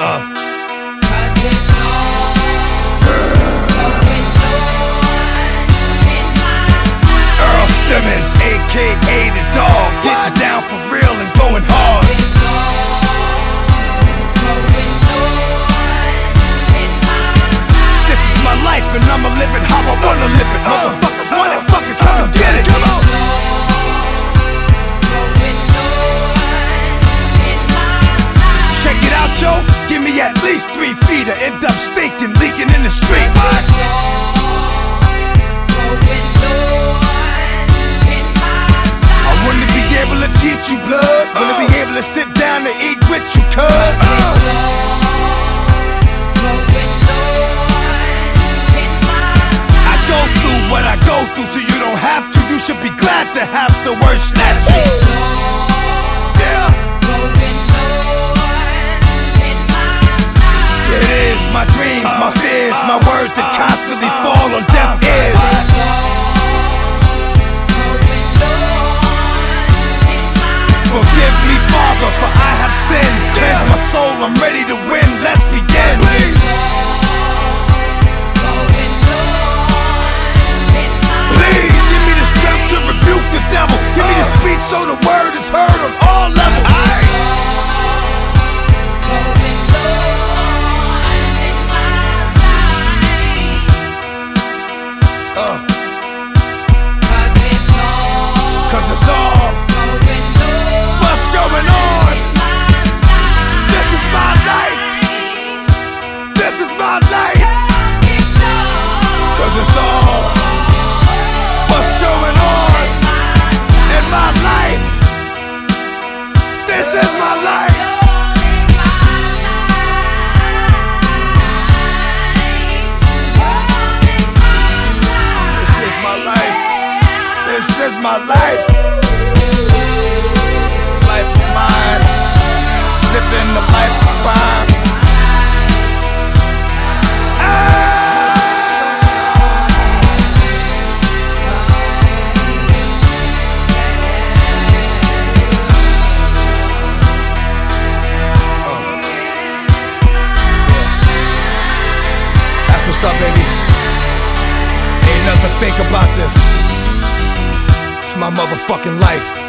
Earl Simmons, aka the dog, getting down for real and going hard. This is my life and I'ma live it how I wanna live it. Motherfuckers want it, fucking come and get it. Come on. Check it out, Joe. Give me at least 3 feet or end up stinking, leaking in the street. I wanna be able to teach you blood. Wanna be able to sit down and eat with you, cuz. I go through what I go through so you don't have to. You should be glad to have the worst statue. My dreams, my fears, my words that constantly fall on deaf ears. Forgive me, Father, for I have sinned. Cleanse my soul, I'm ready to win. Let's begin. Please give me the strength to rebuke the devil. Give me the speech so the word is heard on all levels. Cause it's all what's going on. This is my life. This is my life. Cause it's all what's going on in my life. This is my life. This is my life. This is my life. Life of mine. Living the life of crime. That's what's up, baby. Ain't nothing fake about this. It's my motherfucking life.